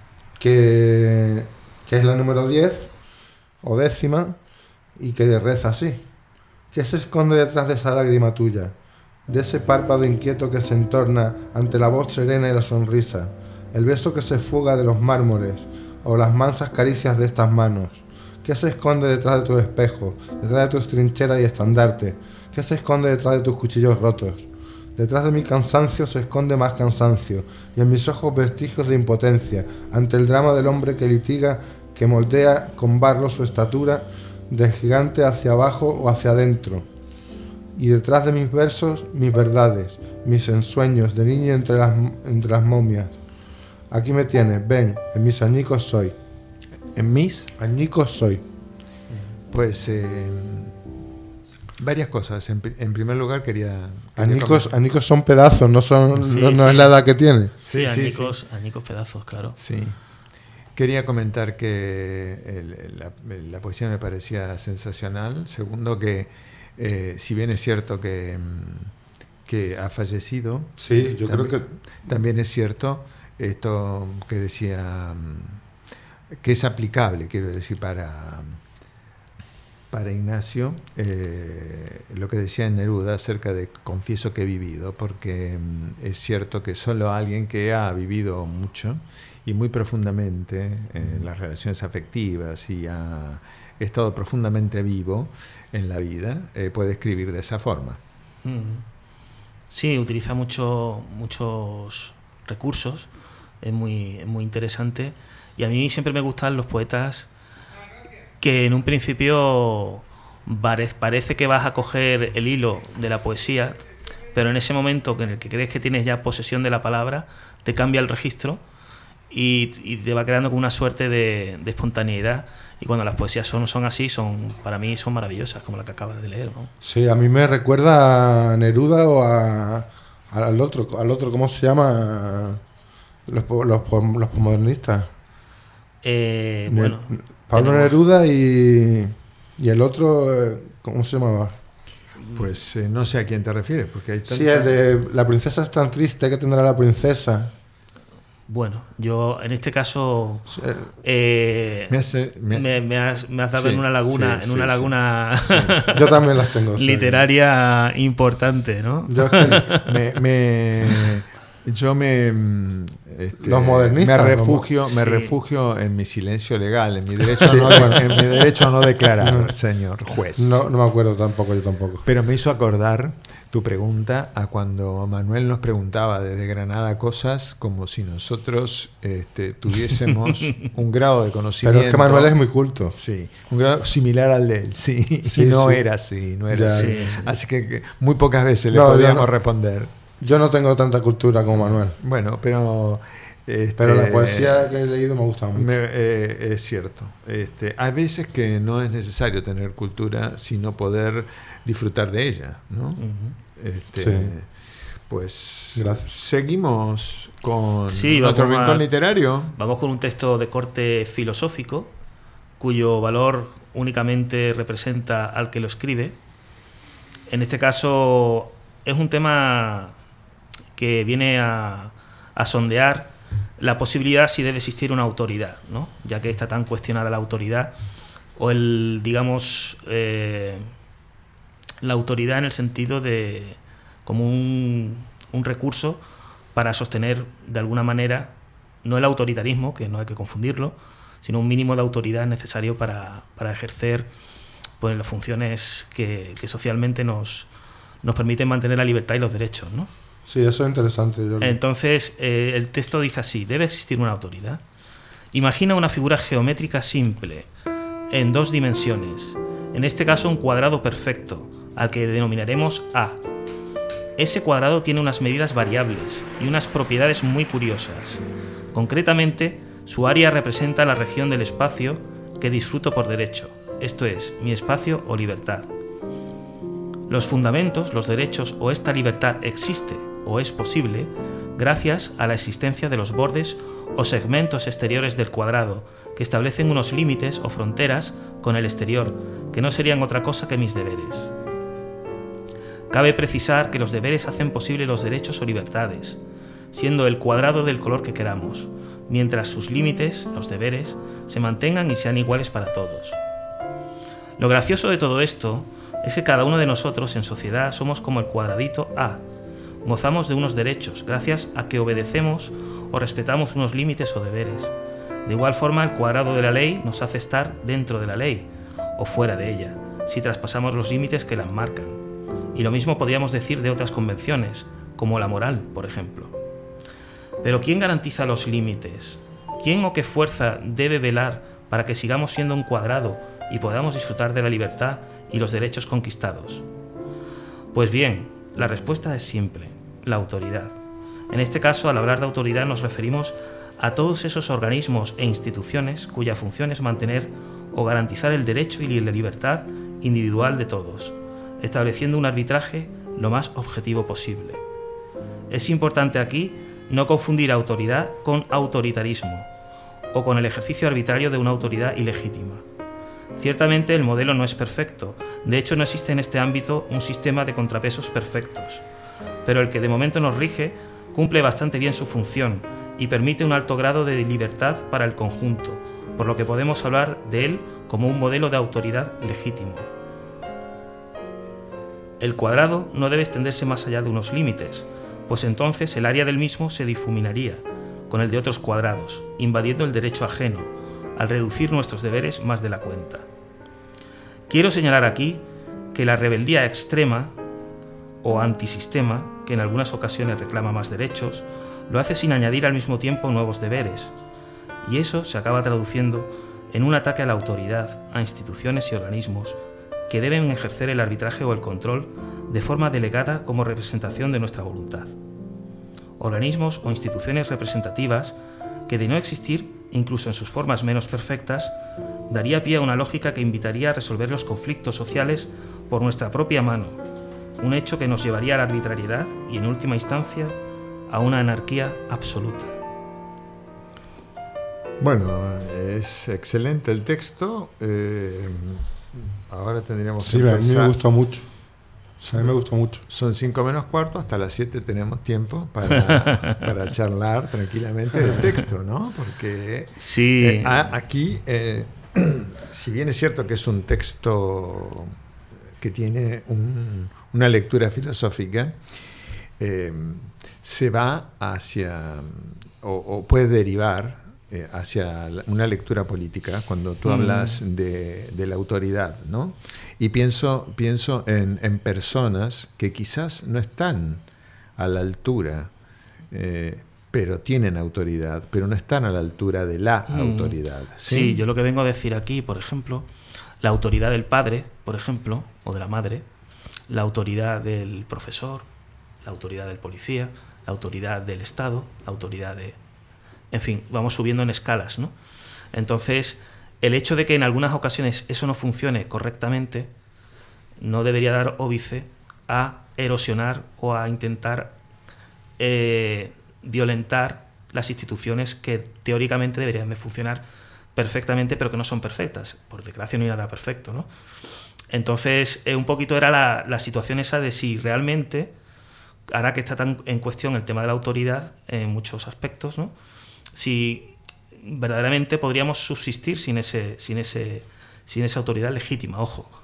que, que es la número diez o décima y que reza así. ¿Qué se esconde detrás de esa lágrima tuya? De ese párpado inquieto que se entorna ante la voz serena y la sonrisa, el beso que se fuga de los mármoles o las mansas caricias de estas manos. ¿Qué se esconde detrás de tu espejo, detrás de tus trincheras y estandarte? ¿Qué se esconde detrás de tus cuchillos rotos? Detrás de mi cansancio se esconde más cansancio, y en mis ojos vestigios de impotencia, ante el drama del hombre que litiga, que moldea con barro su estatura, de gigante hacia abajo o hacia adentro. Y detrás de mis versos, mis verdades, mis ensueños de niño entre las, entre las momias. Aquí me tienes, ven, en mis añicos soy. ¿En mis? Añicos soy. Pues eh, varias cosas. En, en primer lugar quería... quería Añicos, añicos son pedazos, no, son, Sí, no, no sí. es la edad que tiene. Sí, Sí, sí, añicos, sí. añicos pedazos, claro. Sí. Quería comentar que el- la, la poesía me parecía sensacional. Segundo, que eh, si bien es cierto que, mm, que ha fallecido, Sí, yo también, creo que... también es cierto esto que decía, mm, que es aplicable, quiero decir, para, para Ignacio, eh, lo que decía en Neruda acerca de confieso que he vivido, porque mm, es cierto que solo alguien que ha vivido mucho y muy profundamente en las relaciones afectivas y ha estado profundamente vivo en la vida, eh, puede escribir de esa forma. Mm. Sí, utiliza mucho, muchos recursos, es muy, es muy interesante. Y a mí siempre me gustan los poetas que en un principio pare- parece que vas a coger el hilo de la poesía, pero en ese momento en el que crees que tienes ya posesión de la palabra, te cambia el registro y, y te va quedando con una suerte de, de espontaneidad. Y cuando las poesías son, son así, son para mí son maravillosas, como la que acabas de leer, ¿no? Sí, a mí me recuerda a Neruda o a, al otro, al otro, ¿cómo se llama? Los, po- los, po- los posmodernistas. Eh, Ne- bueno, Pablo tenemos- Neruda y, y el otro, eh, ¿cómo se llamaba? Pues eh, no sé a quién te refieres, porque hay Sí, el tantas- de La princesa es tan triste que tendrá la princesa. Bueno, yo en este caso Sí, eh, eh, Me hace- me- me, me has, me has dado Sí, en una laguna, sí, en sí, una sí. laguna yo también las tengo. sí. literaria importante, ¿no? Yo es que- me, me- yo me mm, este, Los modernistas, me los refugio mo- me sí. refugio en mi silencio legal, en mi derecho a Sí, no, bueno. en mi derecho a no declarar, señor juez. no, no me acuerdo tampoco, yo tampoco. Pero me hizo acordar tu pregunta a cuando Manuel nos preguntaba desde Granada cosas como si nosotros este, tuviésemos un grado de conocimiento. Pero es que Manuel es muy culto. Sí, un grado similar al de él, sí, Sí, y no sí. era así, no era Ya, así. sí, sí. Así que, que muy pocas veces le No, yo podíamos no. responder. Yo no tengo tanta cultura como Manuel. Bueno, pero... este, Pero la poesía que he leído me gusta mucho. me- eh, es cierto. Este, hay veces que no es necesario tener cultura, sino poder disfrutar de ella, ¿no? Ujú. Este, Sí. Pues Gracias. seguimos con Sí, nuestro vamos a- rincón literario. Vamos con un texto de corte filosófico, cuyo valor únicamente representa al que lo escribe. En este caso es un tema que viene a, a sondear la posibilidad si debe existir una autoridad, ¿no? Ya que está tan cuestionada la autoridad, o el, digamos, eh, la autoridad en el sentido de como un un recurso para sostener de alguna manera no el autoritarismo, que no hay que confundirlo, sino un mínimo de autoridad necesario para, para ejercer pues, las funciones que, que socialmente nos, nos permiten mantener la libertad y los derechos, ¿no? Sí, eso es interesante. Jordi. Entonces, eh, el texto dice así: debe existir una autoridad. Imagina una figura geométrica simple, en dos dimensiones, en este caso un cuadrado perfecto, al que denominaremos A. Ese cuadrado tiene unas medidas variables y unas propiedades muy curiosas. Concretamente, su área representa la región del espacio que disfruto por derecho, esto es, mi espacio o libertad. Los fundamentos, los derechos o esta libertad existe o es posible gracias a la existencia de los bordes o segmentos exteriores del cuadrado que establecen unos límites o fronteras con el exterior, que no serían otra cosa que mis deberes. Cabe precisar que los deberes hacen posible los derechos o libertades, siendo el cuadrado del color que queramos, mientras sus límites, los deberes, se mantengan y sean iguales para todos. Lo gracioso de todo esto es que cada uno de nosotros en sociedad somos como el cuadradito A. Gozamos de unos derechos gracias a que obedecemos o respetamos unos límites o deberes. De igual forma, el cuadrado de la ley nos hace estar dentro de la ley o fuera de ella, si traspasamos los límites que la marcan. Y lo mismo podríamos decir de otras convenciones, como la moral, por ejemplo. Pero ¿quién garantiza los límites? ¿Quién o qué fuerza debe velar para que sigamos siendo un cuadrado y podamos disfrutar de la libertad y los derechos conquistados? Pues bien, la respuesta es simple: la autoridad. En este caso, al hablar de autoridad nos referimos a todos esos organismos e instituciones cuya función es mantener o garantizar el derecho y la libertad individual de todos, estableciendo un arbitraje lo más objetivo posible. Es importante aquí no confundir autoridad con autoritarismo o con el ejercicio arbitrario de una autoridad ilegítima. Ciertamente el modelo no es perfecto, de hecho no existe en este ámbito un sistema de contrapesos perfectos, pero el que de momento nos rige cumple bastante bien su función y permite un alto grado de libertad para el conjunto, por lo que podemos hablar de él como un modelo de autoridad legítimo. El cuadrado no debe extenderse más allá de unos límites, pues entonces el área del mismo se difuminaría con el de otros cuadrados, invadiendo el derecho ajeno, al reducir nuestros deberes más de la cuenta. Quiero señalar aquí que la rebeldía extrema o antisistema, que en algunas ocasiones reclama más derechos, lo hace sin añadir al mismo tiempo nuevos deberes, y eso se acaba traduciendo en un ataque a la autoridad, a instituciones y organismos que deben ejercer el arbitraje o el control de forma delegada como representación de nuestra voluntad. Organismos o instituciones representativas que, de no existir, incluso en sus formas menos perfectas, daría pie a una lógica que invitaría a resolver los conflictos sociales por nuestra propia mano, un hecho que nos llevaría a la arbitrariedad y, en última instancia, a una anarquía absoluta. Bueno, es excelente el texto. Eh, ahora tendríamos sí, que empezar. Sí, a mí me gustó mucho. A mí me gustó mucho. Son cinco menos cuarto, hasta las siete tenemos tiempo para, para charlar tranquilamente del texto, ¿no? Porque sí. eh, a, aquí, eh, si bien es cierto que es un texto que tiene un, una lectura filosófica, eh, se va hacia, o, o puede derivar eh, hacia una lectura política cuando tú mm. hablas de, de la autoridad, ¿no? Y pienso, pienso en, en personas que quizás no están a la altura, eh, pero tienen autoridad, pero no están a la altura de la mm. autoridad. ¿sí? Sí, yo lo que vengo a decir aquí, por ejemplo, la autoridad del padre, por ejemplo, o de la madre, la autoridad del profesor, la autoridad del policía, la autoridad del Estado, la autoridad de... En fin, vamos subiendo en escalas, ¿no? Entonces, el hecho de que en algunas ocasiones eso no funcione correctamente no debería dar óbice a erosionar o a intentar eh, violentar las instituciones que teóricamente deberían de funcionar perfectamente, pero que no son perfectas. Por desgracia no hay nada perfecto, ¿no? Entonces, eh, un poquito era la, la situación esa de si realmente, ahora que está tan en cuestión el tema de la autoridad en muchos aspectos, ¿no? Si verdaderamente podríamos subsistir sin ese, sin ese, sin esa autoridad legítima. Ojo,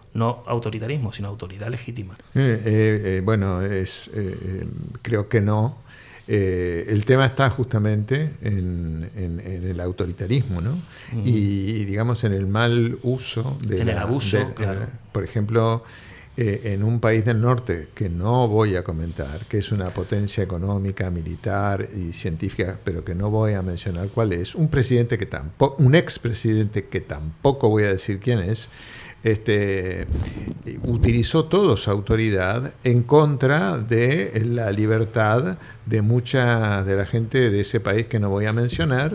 No autoritarismo, sino autoridad legítima. Eh, eh, eh, bueno, es, eh, creo que no. Eh, el tema está justamente en, en, en el autoritarismo, ¿no? Mm. Y, y digamos en el mal uso de en la, el abuso, de, claro. eh, por ejemplo, eh, en un país del norte que no voy a comentar, que es una potencia económica, militar y científica, pero que no voy a mencionar cuál es, un presidente que tampoco, un expresidente que tampoco voy a decir quién es, Este, utilizó toda su autoridad en contra de la libertad de mucha de la gente de ese país que no voy a mencionar,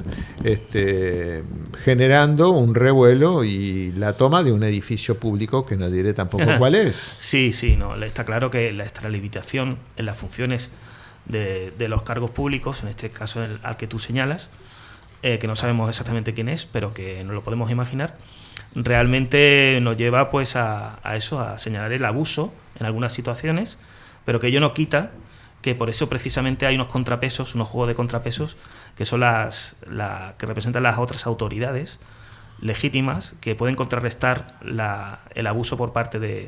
este, generando un revuelo y la toma de un edificio público que no diré tampoco cuál es. Sí, sí, no, está claro que la extralimitación en las funciones de, de los cargos públicos, en este caso el, al que tú señalas, eh, que no sabemos exactamente quién es, pero que nos lo podemos imaginar, realmente nos lleva pues a, a eso, a señalar el abuso en algunas situaciones, pero que ello no quita que por eso precisamente hay unos contrapesos, unos juegos de contrapesos que son las la, que representan las otras autoridades legítimas que pueden contrarrestar la, el abuso por parte de,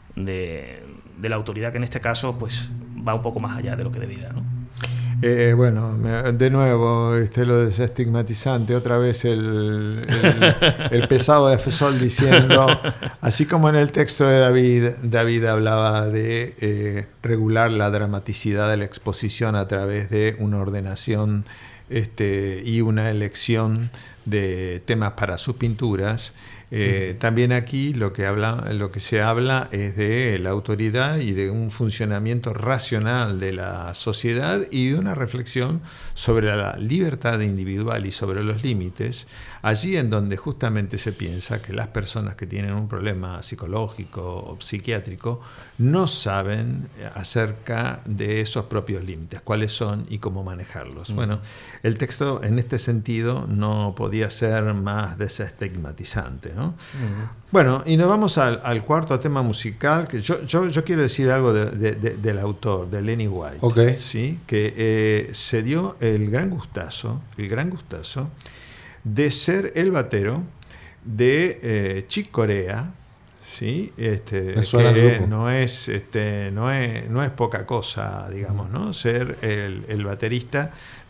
de, de la autoridad, que en este caso pues va un poco más allá de lo que debiera, ¿no? Eh, bueno, de nuevo, este, lo desestigmatizante, otra vez el, el, el pesado de Fesol diciendo, así como en el texto de David, David hablaba de eh, regular la dramaticidad de la exposición a través de una ordenación este, y una elección de temas para sus pinturas. Eh, también aquí lo que habla, lo que se habla es de la autoridad y de un funcionamiento racional de la sociedad y de una reflexión sobre la libertad individual y sobre los límites, allí en donde justamente se piensa que las personas que tienen un problema psicológico o psiquiátrico no saben acerca de esos propios límites, cuáles son y cómo manejarlos. Mm. Bueno, el texto en este sentido no podía ser más desestigmatizante, ¿no? Uh-huh. Bueno, y nos vamos al, al cuarto tema musical, que yo, yo, yo quiero decir algo de, de, de, del autor, de Lenny White, okay. ¿sí? Que eh, se dio el gran gustazo, el gran gustazo de ser el batero de eh, Chick Corea, ¿sí? Este, que no es, este, no es, no es poca cosa, digamos, ¿no? Ser el, el baterista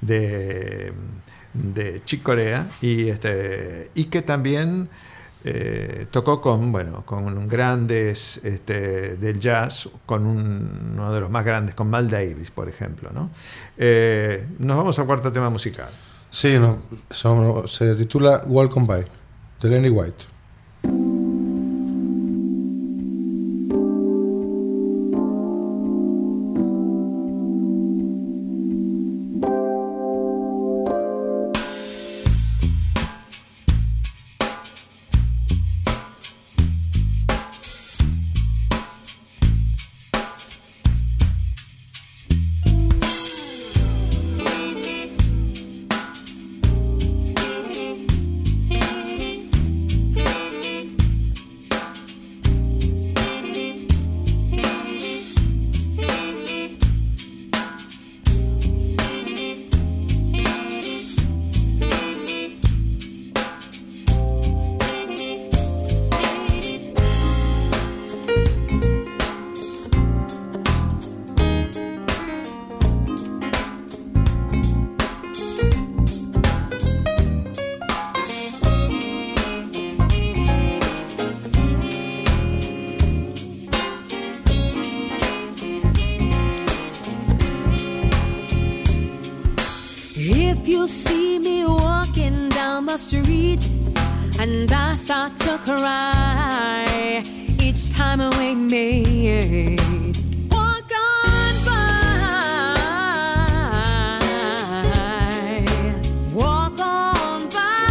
de, de Chick Corea y, este, y que también Eh, tocó con bueno con grandes este, del jazz, con un, uno de los más grandes, con Miles Davis, por ejemplo, ¿no? Eh, nos vamos al cuarto tema musical. Sí, no, son, se titula Welcome By, de Lenny White. If you see me walking down the street and I start to cry each time we meet, walk on by, walk on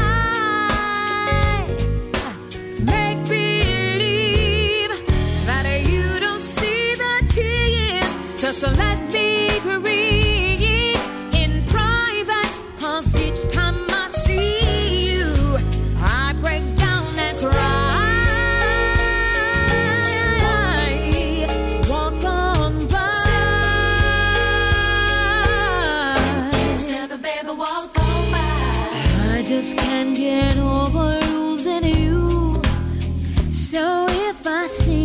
by, make believe that you don't see the tears, just let me grieve. Each time I see you, I break down and cry. Walk on by. Step, baby, walk on by. I just can't get over losing you. So if I see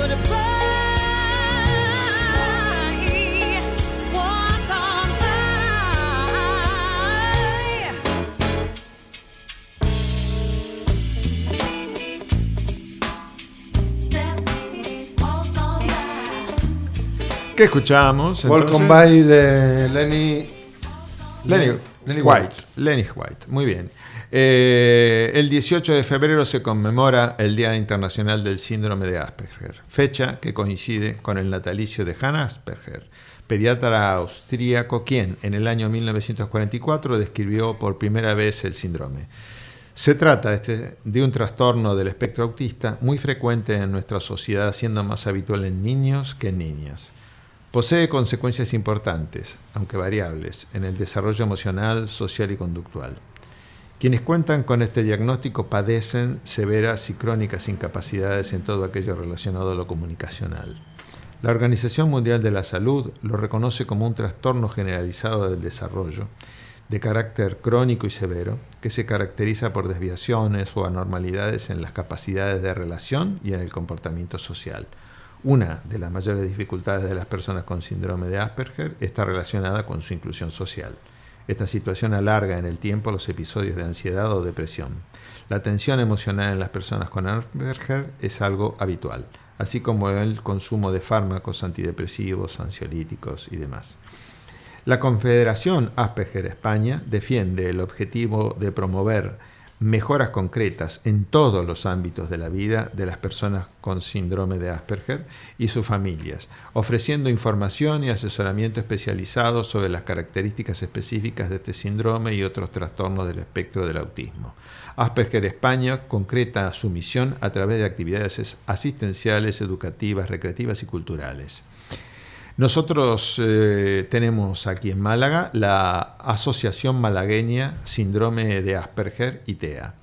¿Qué escuchamos? Welcome By de Lenny, Lenny, Lenny White. White. Lenny White, muy bien. Eh, el dieciocho de febrero se conmemora el Día Internacional del Síndrome de Asperger, fecha que coincide con el natalicio de Hannah Asperger, pediatra austríaco quien en el año mil novecientos cuarenta y cuatro describió por primera vez el síndrome. Se trata este, de un trastorno del espectro autista muy frecuente en nuestra sociedad, siendo más habitual en niños que en niñas. Posee consecuencias importantes, aunque variables, en el desarrollo emocional, social y conductual. Quienes cuentan con este diagnóstico padecen severas y crónicas incapacidades en todo aquello relacionado a lo comunicacional. La Organización Mundial de la Salud lo reconoce como un trastorno generalizado del desarrollo, de carácter crónico y severo, que se caracteriza por desviaciones o anormalidades en las capacidades de relación y en el comportamiento social. Una de las mayores dificultades de las personas con síndrome de Asperger está relacionada con su inclusión social. Esta situación alarga en el tiempo los episodios de ansiedad o depresión. La tensión emocional en las personas con Asperger es algo habitual, así como el consumo de fármacos antidepresivos, ansiolíticos y demás. La Confederación Asperger España defiende el objetivo de promover mejoras concretas en todos los ámbitos de la vida de las personas con síndrome de Asperger y sus familias, ofreciendo información y asesoramiento especializado sobre las características específicas de este síndrome y otros trastornos del espectro del autismo. Asperger España concreta su misión a través de actividades asistenciales, educativas, recreativas y culturales. Nosotros eh, tenemos aquí en Málaga la Asociación Malagueña Síndrome de Asperger I T E A,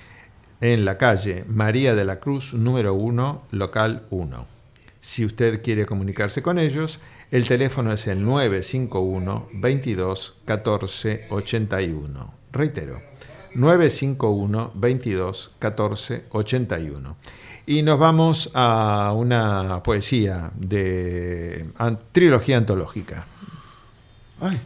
en la calle María de la Cruz, número uno, local uno. Si usted quiere comunicarse con ellos, el teléfono es el nueve cinco uno, veintidós, catorce, ochenta y uno. Reitero, nueve cinco uno, veintidós, catorce, ochenta y uno. Y nos vamos a una poesía de an, trilogía antológica. Ay.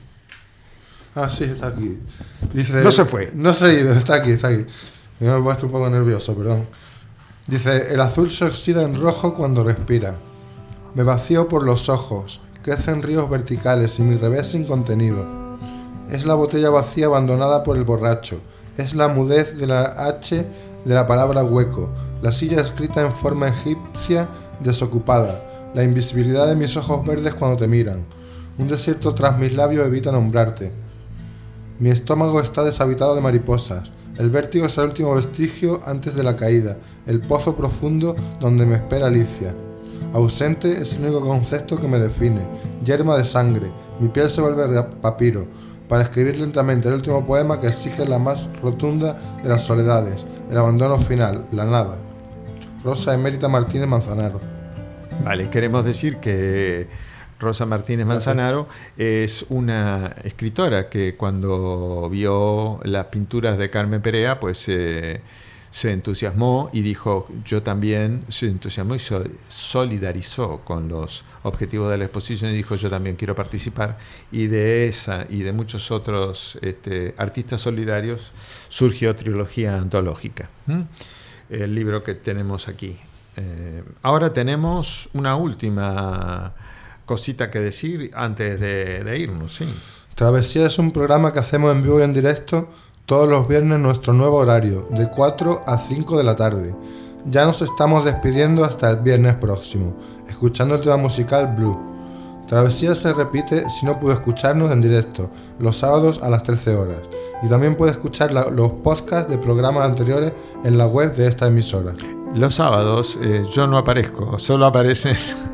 Ah, sí, está aquí. Dice, no se fue. No se ha ido, está aquí, está aquí. Me he puesto un poco nervioso, perdón. Dice, el azul se oxida en rojo cuando respira. Me vacío por los ojos. Crecen ríos verticales y mi revés sin contenido. Es la botella vacía abandonada por el borracho. Es la mudez de la H de la palabra hueco. La silla escrita en forma egipcia desocupada, la invisibilidad de mis ojos verdes cuando te miran. Un desierto tras mis labios evita nombrarte. Mi estómago está deshabitado de mariposas. El vértigo es el último vestigio antes de la caída, el pozo profundo donde me espera Alicia. Ausente es el único concepto que me define. Yerma de sangre, mi piel se vuelve papiro, para escribir lentamente el último poema que exige la más rotunda de las soledades, el abandono final, la nada. Rosa Emérita Martínez Manzanaro. Vale, queremos decir que Rosa Martínez Manzanaro es una escritora que cuando vio las pinturas de Carmen Perea, pues eh, se entusiasmó y dijo, yo también, se entusiasmó y se solidarizó con los objetivos de la exposición y dijo, yo también quiero participar. Y de esa y de muchos otros este, artistas solidarios surgió Trilogía Antológica. ¿Mm? El libro que tenemos aquí. Eh, ahora tenemos una última cosita que decir antes de, de irnos, sí. Travesía es un programa que hacemos en vivo y en directo todos los viernes en nuestro nuevo horario, de cuatro a cinco de la tarde. Ya nos estamos despidiendo hasta el viernes próximo, escuchando el tema musical Blue. Travesía se repite si no pudo escucharnos en directo, los sábados a las trece horas. Y también puede escuchar la, los podcasts de programas anteriores en la web de esta emisora. Los sábados eh, yo no aparezco, solo aparecen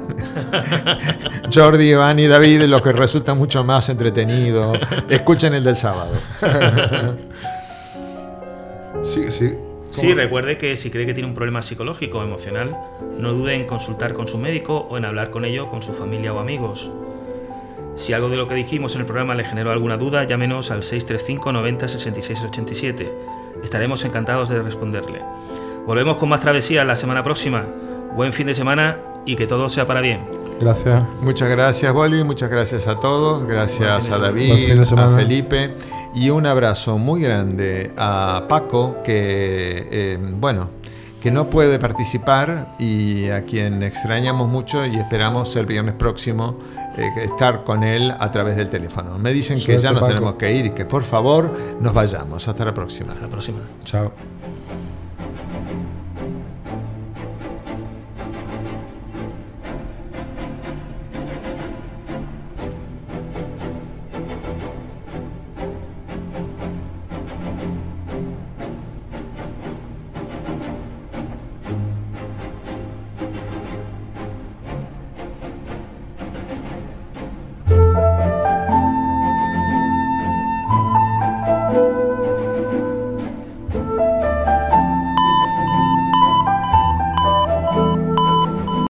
Jordi, Iván y David, lo que resulta mucho más entretenido. Escuchen el del sábado. Sí, sí. Sí, recuerde que si cree que tiene un problema psicológico o emocional, no dude en consultar con su médico o en hablar con ello con su familia o amigos. Si algo de lo que dijimos en el programa le generó alguna duda, llámenos al seis tres cinco noventa sesenta y seis ochenta y siete. Estaremos encantados de responderle. Volvemos con más travesía la semana próxima. Buen fin de semana y que todo sea para bien. Gracias. Muchas gracias, Boli, muchas gracias a todos, gracias a David, a Felipe, y un abrazo muy grande a Paco, que, eh, bueno, que no puede participar y a quien extrañamos mucho y esperamos el viernes próximo eh, estar con él a través del teléfono. Me dicen Suerte, que ya nos Paco. tenemos que ir y que por favor nos vayamos. Hasta la próxima. Hasta la próxima. Chao.